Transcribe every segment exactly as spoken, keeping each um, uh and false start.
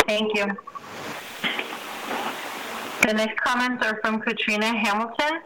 Thank you. The next comments are from Katrina Hamilton.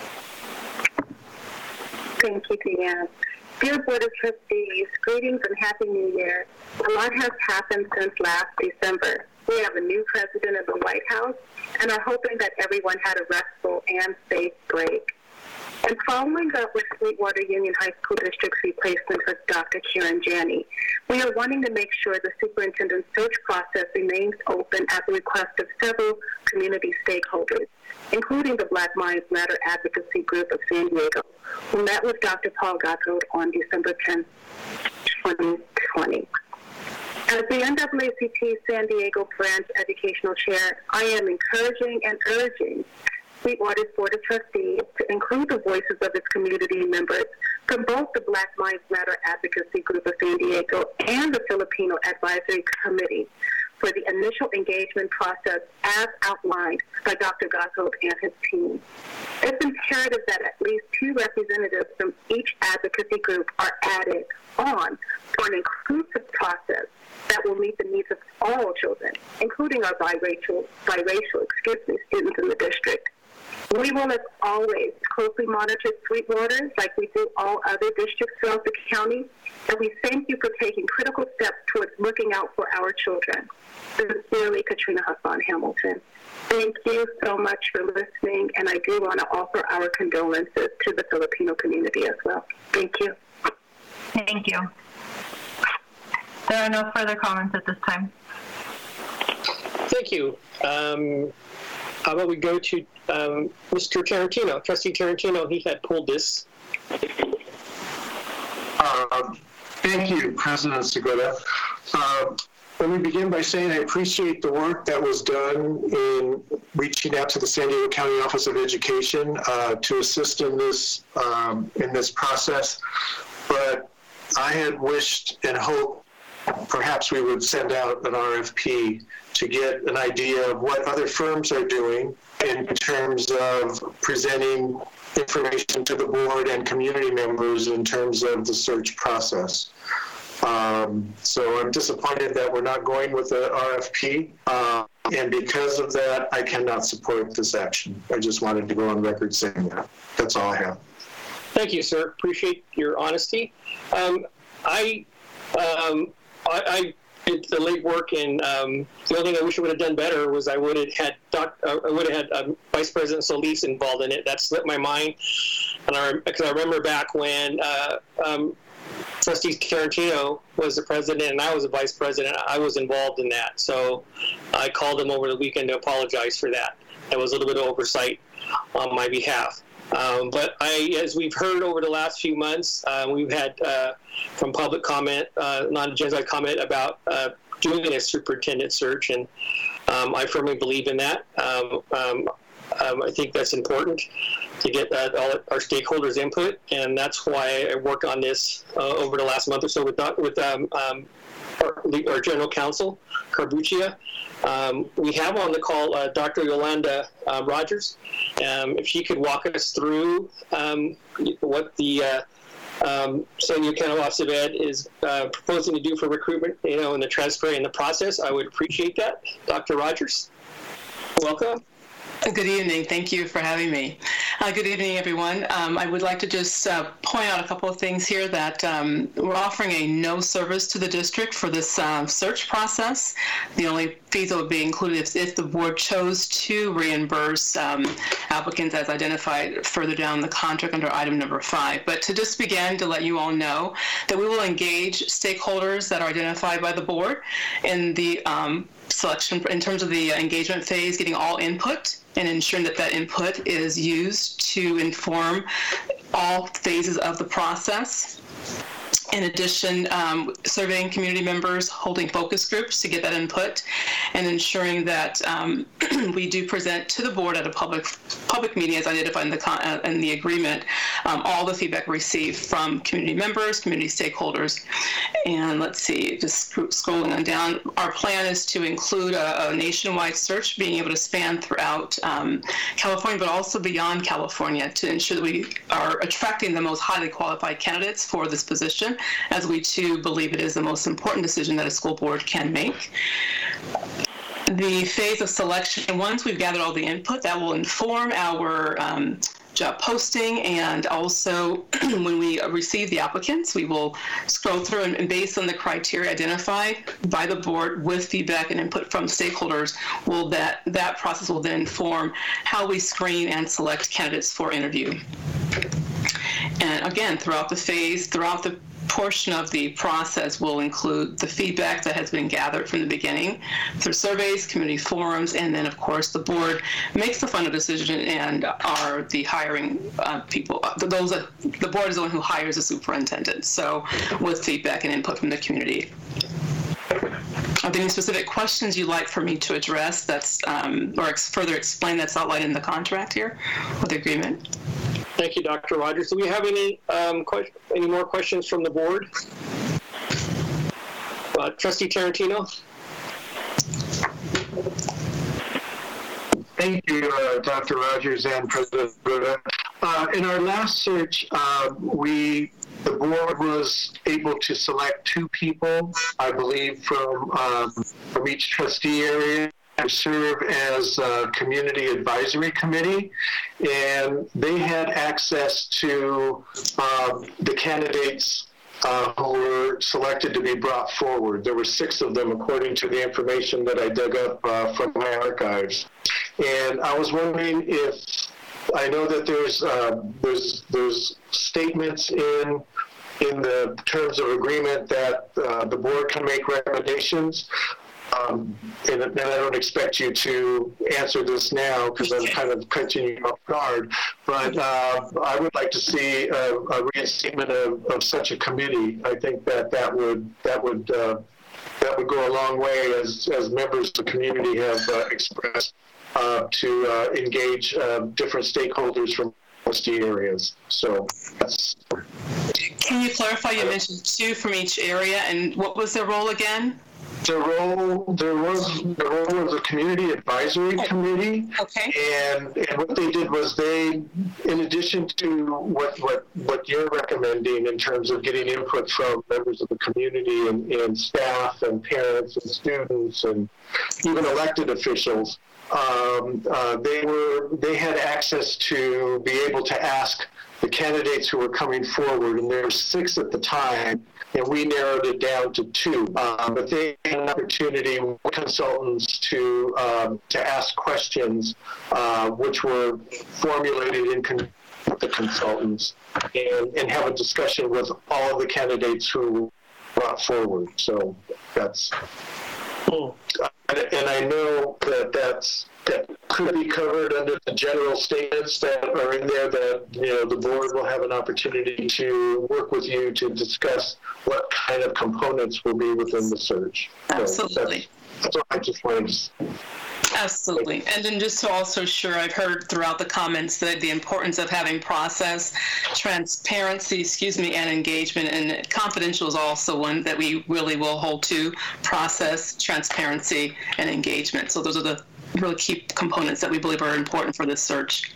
Thank you, Deanne. Dear Board of Trustees, greetings and Happy New Year. A lot has happened since last December. We have a new president of the White House and are hoping that everyone had a restful and safe break. And following up with Sweetwater Union High School District's replacement for Doctor Karen Janney, we are wanting to make sure the superintendent search process remains open at the request of several community stakeholders, including the Black Lives Matter Advocacy Group of San Diego, who met with Doctor Paul Gacot on December tenth, twenty twenty. As the N double A C P San Diego Branch Educational Chair, I am encouraging and urging Sweetwater's Board of Trustees to include the voices of its community members from both the Black Lives Matter Advocacy Group of San Diego and the Filipino Advisory Committee for the initial engagement process as outlined by Doctor Gacot and his team. It's imperative that at least two representatives from each advocacy group are added on for an inclusive process that will meet the needs of all children, including our biracial, biracial excuse me, students in the district. We will, as always, closely monitor Sweetwater like we do all other districts throughout the county, and we thank you for taking critical steps towards looking out for our children. Sincerely, Katrina Hassan Hamilton. Thank you so much for listening, and I do want to offer our condolences to the Filipino community as well. Thank you. Thank you. There are no further comments at this time. Thank you. Um, how about we go to um, Mister Tarantino, Trustee Tarantino? He had pulled this. Uh, thank you, President Segura. Uh, let me begin by saying I appreciate the work that was done in reaching out to the San Diego County Office of Education uh, to assist in this um, in this process. But I had wished and hoped perhaps we would send out an R F P to get an idea of what other firms are doing in terms of presenting information to the board and community members in terms of the search process. Um, so I'm disappointed that we're not going with the R F P, uh, and because of that, I cannot support this action. I just wanted to go on record saying that. That's all I have. Thank you, sir. Appreciate your honesty. Um, I, um, I, I did the late work, and um, the only thing I wish I would have done better was I would have had doc, uh, I would have had um, Vice President Solis involved in it. That slipped my mind, and I because I remember back when uh, um, Trustee Tarantino was the president and I was the vice president, I was involved in that. So I called him over the weekend to apologize for that. That was a little bit of oversight on my behalf. Um, but I, as we've heard over the last few months, uh, we've had uh, from public comment, uh, non-agenda comment about uh, doing a superintendent search, and um, I firmly believe in that. Um, um, um, I think that's important to get uh, all our stakeholders' input, and that's why I worked on this uh, over the last month or so with with um, um, our, our General Counsel, Carbuccia. Um, we have on the call uh, Doctor Yolanda uh, Rogers. Um, if she could walk us through um, what the uh, um, San Diego County Office of Ed is uh, proposing to do for recruitment, you know, in the transfer and the process, I would appreciate that. Doctor Rogers, welcome. Good evening. Thank you for having me. Uh, good evening, everyone. Um, I would like to just uh, point out a couple of things here that um, we're offering a no service to the district for this uh, search process. The only fees that would be included if, if the board chose to reimburse um, applicants as identified further down the contract under item number five. But to just begin to let you all know that we will engage stakeholders that are identified by the board in the um, selection in terms of the engagement phase, getting all input and ensuring that that input is used to inform all phases of the process. In addition, um, surveying community members, holding focus groups to get that input, and ensuring that um, we do present to the board at a public public meeting, as identified in the con- uh, in the agreement, um, all the feedback received from community members, community stakeholders. And let's see, just scrolling on down, our plan is to include a, a nationwide search, being able to span throughout um, California, but also beyond California, to ensure that we are attracting the most highly qualified candidates for this position, as we too believe it is the most important decision that a school board can make. the phase of selection, once we've gathered all the input, that will inform our um, job posting, and also when we receive the applicants, we will scroll through and, and based on the criteria identified by the board with feedback and input from stakeholders, will that, that process will then inform how we screen and select candidates for interview. And again, throughout the phase, throughout the portion of the process will include the feedback that has been gathered from the beginning through surveys, community forums, and then, of course, the board makes the final decision and are the hiring uh, people. Those are, the board is the one who hires a superintendent, so with feedback and input from the community. Are there any specific questions you'd like for me to address that's um, or ex- further explain that's outlined in the contract here or the agreement? Thank you, Doctor Rogers. Do we have any um, que- any more questions from the board? Uh, Trustee Tarantino? Thank you, uh, Doctor Rogers and President Skoda. Uh, in our last search, uh, we the board was able to select two people, I believe, from um, from each trustee area to serve as a community advisory committee, and they had access to uh, the candidates uh, who were selected to be brought forward. There were six of them, according to the information that I dug up uh, from my archives. And I was wondering if, I know that there's uh, there's there's statements in in the terms of agreement that uh, the board can make recommendations. Um, and, and I don't expect you to answer this now because I'm kind of catching you off guard, but uh, I would like to see a, a reinstatement of, of such a committee. I think that that would that would uh, that would go a long way, as as members of the community have uh, expressed, uh, to uh, engage uh, different stakeholders from trustee areas. So that's. Can you clarify? You mentioned two from each area, and what was their role again? The role, there was the role of the community advisory committee, okay. and and what they did was they, in addition to what what what you're recommending in terms of getting input from members of the community and, and staff and parents and students and even elected officials, um, uh, they were they had access to be able to ask the candidates who were coming forward, and there were six at the time. And we narrowed it down to two. Um, but they had an opportunity with consultants to um, to ask questions, uh, which were formulated in con- with the consultants, and, and have a discussion with all of the candidates who brought forward. So that's, and, and I know that that's that could be covered under the general statements that are in there that, you know, the board will have an opportunity to work with you to discuss what kind of components will be within the search. Absolutely. So that's, that's what I just wanted to Absolutely. And then just to also share, I've heard throughout the comments that the importance of having process, transparency, excuse me, and engagement, and confidential is also one that we really will hold to: process, transparency, and engagement. So those are the really key components that we believe are important for this search.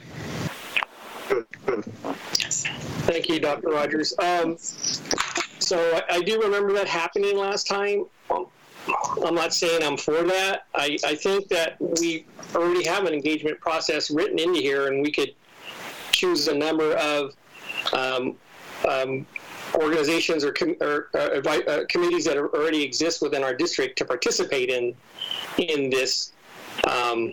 Good, good. Yes. Thank you, Doctor Rogers. Um, so I, I do remember that happening last time. I'm not saying I'm for that. I, I think that we already have an engagement process written into here, and we could choose a number of um, um, organizations or, com- or uh, uh, committees that are, already exist within our district to participate in in this um,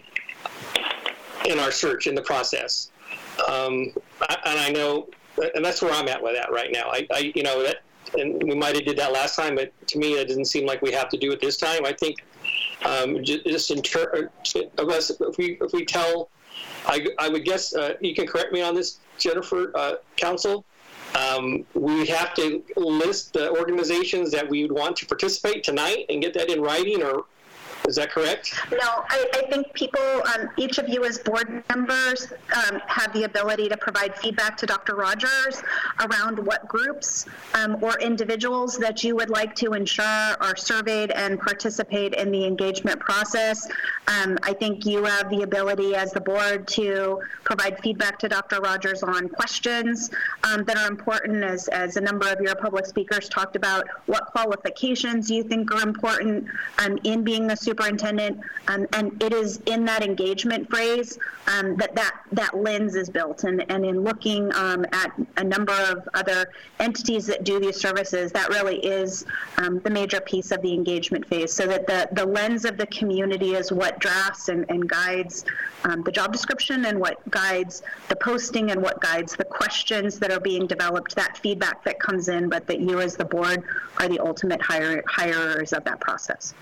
in our search in the process. Um, I, and I know, and that's where I'm at with that right now. I, I you know that. And we might have did that last time, but to me, it doesn't seem like we have to do it this time. I think um, just in ter- unless if we if we tell, I, I would guess uh, you can correct me on this, Jennifer, uh, Council. Um, we have to list the organizations that we would want to participate tonight and get that in writing, or is that correct? No, I, I think people, um, each of you as board members, um, have the ability to provide feedback to Doctor Rogers around what groups um, or individuals that you would like to ensure are surveyed and participate in the engagement process. Um, I think you have the ability as the board to provide feedback to Doctor Rogers on questions um, that are important, as, as a number of your public speakers talked about, what qualifications you think are important um, in being a superintendent, um, and it is in that engagement phrase um, that, that that lens is built. And, and in looking um, at a number of other entities that do these services, that really is um, the major piece of the engagement phase, so that the, the lens of the community is what drafts and, and guides um, the job description, and what guides the posting, and what guides the questions that are being developed, that feedback that comes in, but that you as the board are the ultimate hire, hirers of that process.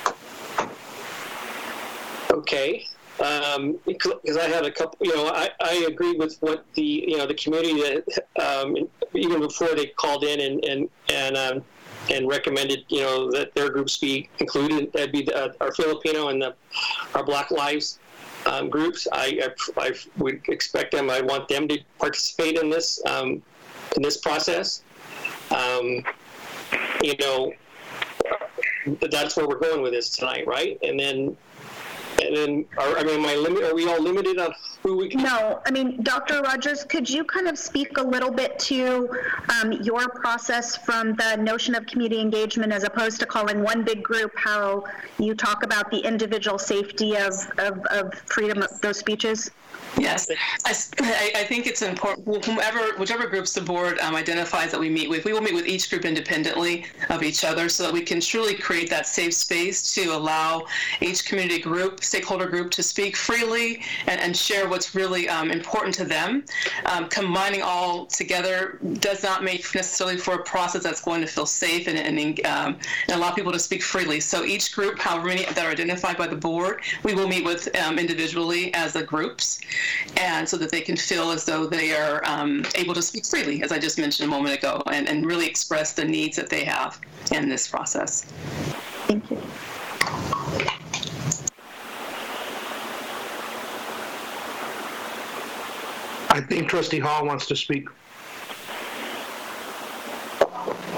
Okay. Um, because I had a couple, you know, I, I agree with what the, you know, the community that, um, even before they called in and, and, and, um, and recommended, you know, that their groups be included. That'd be the, uh, our Filipino and the, our Black Lives um, groups. I, I, I would expect them, I want them to participate in this, um, in this process. Um, you know, that's where we're going with this tonight, right? And then, and then, are, I mean, am I limit, are we all limited on who we can? No, I mean, Doctor Rogers, could you kind of speak a little bit to um, your process from the notion of community engagement, as opposed to calling one big group, how you talk about the individual safety of, of, of freedom of those speeches? Yes, I, I think it's important, whomever, whichever groups the board um, identifies that we meet with, we will meet with each group independently of each other, so that we can truly create that safe space to allow each community group, stakeholder group, to speak freely and, and share what's really um, important to them. Um, combining all together does not make necessarily for a process that's going to feel safe and, and, um, and allow people to speak freely. So each group, however many that are identified by the board, we will meet with um, individually as the groups, and so that they can feel as though they are um, able to speak freely, as I just mentioned a moment ago, and, and really express the needs that they have in this process. Thank you. I think Trustee Hall wants to speak.